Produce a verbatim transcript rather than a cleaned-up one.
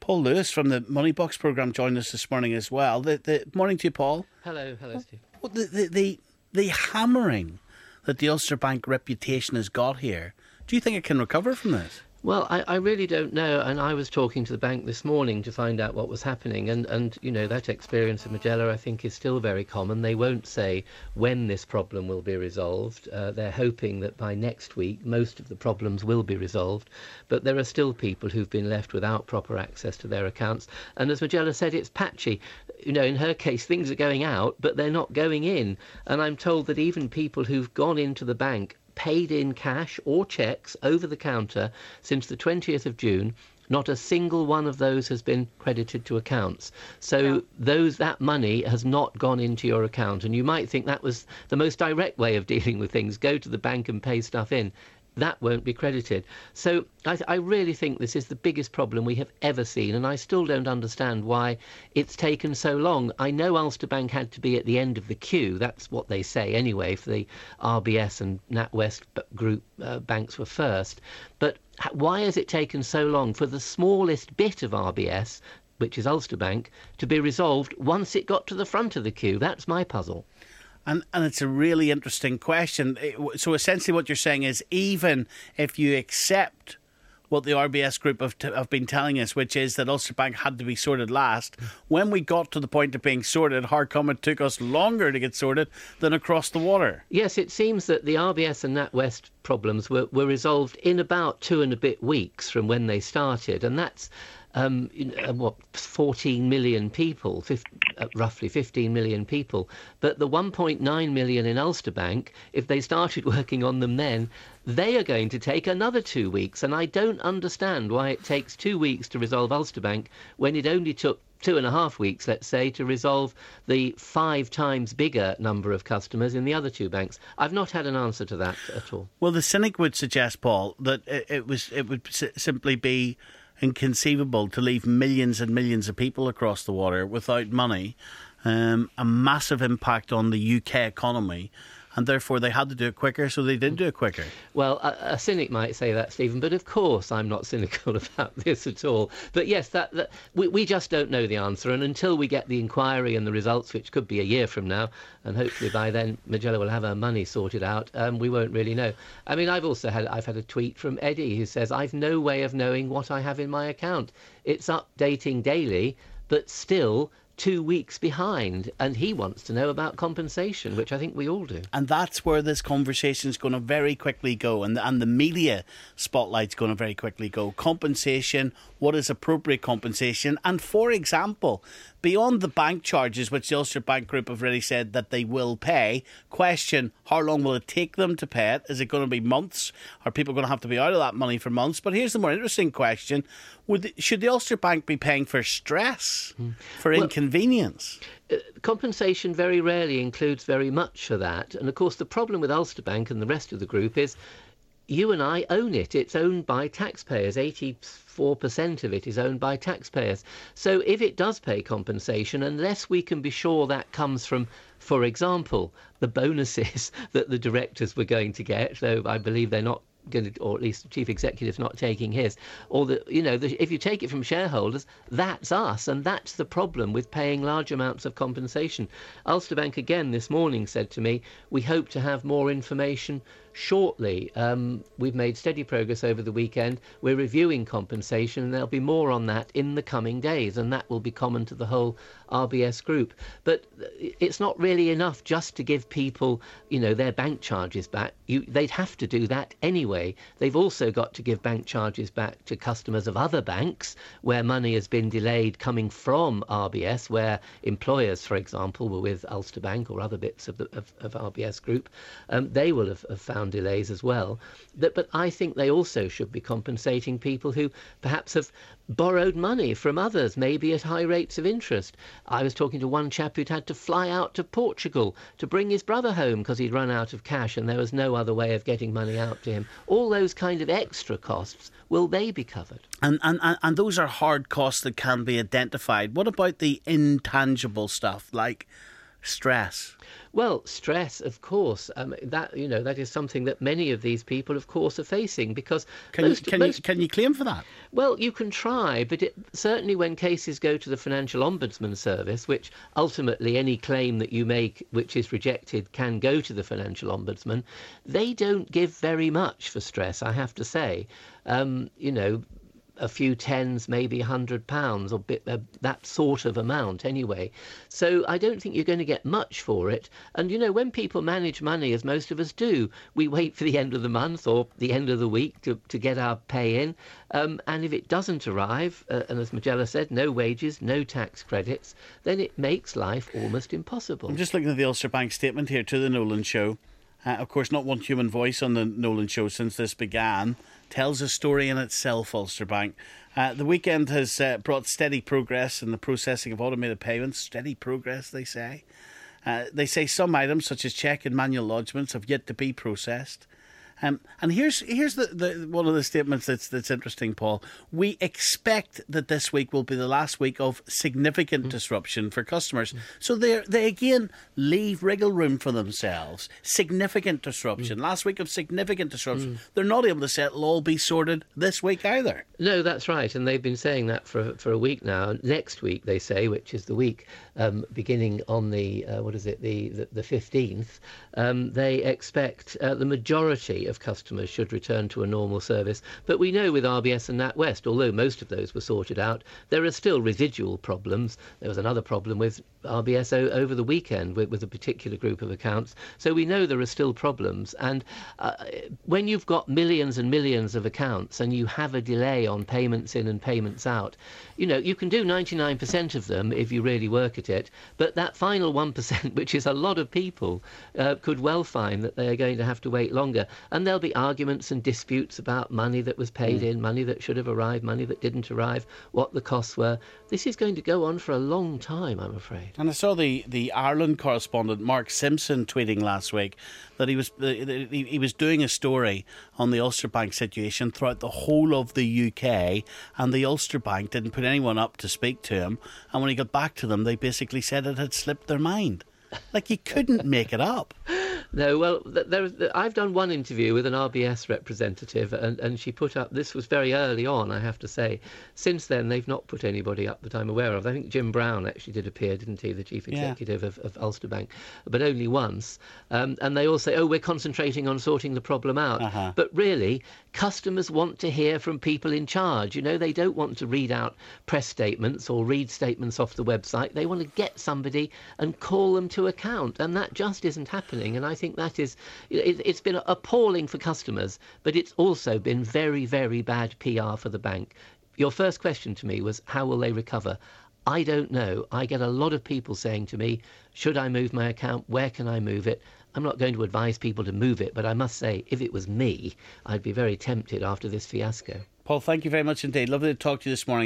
Paul Lewis from the Money Box programme joined us this morning as well. The, the morning to you, Paul. Hello, hello, Steve. Well, the, the the the hammering that the Ulster Bank reputation has got here. Do you think it can recover from this? Well, I, I really don't know, and I was talking to the bank this morning to find out what was happening, and, and you know, that experience of Majella, I think, is still very common. They won't say when this problem will be resolved. Uh, they're hoping that by next week most of the problems will be resolved, but there are still people who've been left without proper access to their accounts, and as Majella said, it's patchy. You know, in her case, things are going out, but they're not going in, and I'm told that even people who've gone into the bank paid in cash or cheques over the counter since the twentieth of June, not a single one of those has been credited to accounts. So yeah. those that money has not gone into your account. And you might think that was the most direct way of dealing with things, go to the bank and pay stuff in. That won't be credited. So I, I really think this is the biggest problem we have ever seen, and I still don't understand why it's taken so long. I know Ulster Bank had to be at the end of the queue. That's what they say anyway, for the R B S and NatWest group uh, banks were first. But why has it taken so long for the smallest bit of R B S, which is Ulster Bank, to be resolved once it got to the front of the queue? That's my puzzle. And and it's a really interesting question. So essentially what you're saying is, even if you accept what the R B S group have, t- have been telling us, which is that Ulster Bank had to be sorted last, when we got to the point of being sorted, how come it took us longer to get sorted than across the water? Yes, it seems that the R B S and NatWest problems were, were resolved in about two and a bit weeks from when they started, and that's Um, what, fourteen million people, fifty, uh, roughly fifteen million people. But the one point nine million in Ulster Bank, if they started working on them then, they are going to take another two weeks. And I don't understand why it takes two weeks to resolve Ulster Bank when it only took two and a half weeks, let's say, to resolve the five times bigger number of customers in the other two banks. I've not had an answer to that at all. Well, the cynic would suggest, Paul, that it, it was it would s- simply be inconceivable to leave millions and millions of people across the water without money, um, a massive impact on the U K economy, and therefore they had to do it quicker, so they did do it quicker. Well, a, a cynic might say that, Stephen, but of course I'm not cynical about this at all. But yes, that, that we, we just don't know the answer, and until we get the inquiry and the results, which could be a year from now, and hopefully by then Majella will have her money sorted out, um, we won't really know. I mean, I've also had I've had a tweet from Eddie who says, I've no way of knowing what I have in my account. It's updating daily, but still two weeks behind, and he wants to know about compensation, which I think we all do. And that's where this conversation is going to very quickly go, and and the media spotlight's going to very quickly go. Compensation, what is appropriate compensation? And for example, beyond the bank charges, which the Ulster Bank Group have already said that they will pay, question, how long will it take them to pay it? Is it going to be months? Are people going to have to be out of that money for months? But here's the more interesting question. Would should the Ulster Bank be paying for stress, mm. for well, inconvenience? Uh, compensation very rarely includes very much for that. And of course, the problem with Ulster Bank and the rest of the group is you and I own it. It's owned by taxpayers. eighty-four percent of it is owned by taxpayers. So if it does pay compensation, unless we can be sure that comes from, for example, the bonuses that the directors were going to get, though I believe they're not going to, or at least the chief executive's not taking his, or the, you know, the, if you take it from shareholders, that's us, and that's the problem with paying large amounts of compensation. Ulster Bank again this morning said to me, we hope to have more information shortly. Um, we've made steady progress over the weekend. We're reviewing compensation, and there'll be more on that in the coming days, and that will be common to the whole R B S group. But it's not really enough just to give people, you know, their bank charges back. You, they'd have to do that anyway. They've also got to give bank charges back to customers of other banks where money has been delayed coming from R B S, where employers, for example, were with Ulster Bank or other bits of the of, of R B S group. Um, they will have, have found delays as well. That, but I think they also should be compensating people who perhaps have borrowed money from others, maybe at high rates of interest. I was talking to one chap who'd had to fly out to Portugal to bring his brother home because he'd run out of cash and there was no other way of getting money out to him. All those kind of extra costs, will they be covered? And, and, and those are hard costs that can be identified. What about the intangible stuff, like Stress. Well, stress, of course. Um, that you know that is something that many of these people, of course, are facing because Can most, you can most, you can you claim for that? Well, you can try, but it, certainly when cases go to the Financial Ombudsman Service, which ultimately any claim that you make which is rejected can go to the Financial Ombudsman, they don't give very much for stress, I have to say. Um, you know, a few tens, maybe a hundred pounds, or bit, uh, that sort of amount anyway. So I don't think you're going to get much for it. And, you know, when people manage money, as most of us do, we wait for the end of the month or the end of the week to, to get our pay in. Um, and if it doesn't arrive, uh, and as Majella said, no wages, no tax credits, then it makes life almost impossible. I'm just looking at the Ulster Bank statement here to the Nolan Show. Uh, of course, not one human voice on the Nolan Show since this began. Tells a story in itself, Ulster Bank. Uh, the weekend has uh, brought steady progress in the processing of automated payments. Steady progress, they say. Uh, they say some items, such as cheque and manual lodgements, have yet to be processed. Um, and here's here's the, the one of the statements that's that's interesting, Paul. We expect that this week will be the last week of significant mm. disruption for customers. Mm. So they they again leave wriggle room for themselves. Significant disruption. Mm. Last week of significant disruption. Mm. They're not able to say it'll all be sorted this week either. No, that's right, and they've been saying that for for a week now. Next week, they say, which is the week um, beginning on the uh, what is it, the the, the fifteenth. Um, they expect uh, the majority of customers should return to a normal service. But we know with R B S and NatWest, although most of those were sorted out, there are still residual problems. There was another problem with R B S o- over the weekend with, with a particular group of accounts. So we know there are still problems. And uh, when you've got millions and millions of accounts and you have a delay on payments in and payments out, you know, you can do ninety-nine percent of them if you really work at it. But that final one percent, which is a lot of people, uh, could well find that they are going to have to wait longer. And there'll be arguments and disputes about money that was paid mm. in, money that should have arrived, money that didn't arrive, what the costs were. This is going to go on for a long time, I'm afraid. And I saw the, the Ireland correspondent Mark Simpson tweeting last week that he was he, he was doing a story on the Ulster Bank situation throughout the whole of the U K, and the Ulster Bank didn't put anyone up to speak to him, and when he got back to them they basically said it had slipped their mind. Like, you couldn't make it up. No, well, there, there, I've done one interview with an R B S representative, and, and she put up, this was very early on, I have to say. Since then, they've not put anybody up that I'm aware of. I think Jim Brown actually did appear, didn't he, the chief executive yeah. of, of Ulster Bank, but only once. Um, and they all say, oh, we're concentrating on sorting the problem out. Uh-huh. But really, customers want to hear from people in charge. You know, they don't want to read out press statements or read statements off the website. They want to get somebody and call them to account, and that just isn't happening. And I think that is, it, it's been appalling for customers, but it's also been very, very bad P R for the bank. Your first question to me was, how will they recover? I don't know. I get a lot of people saying to me, should I move my account? Where can I move it? I'm not going to advise people to move it, but I must say, if it was me, I'd be very tempted after this fiasco. Paul, thank you very much indeed. Lovely to talk to you this morning.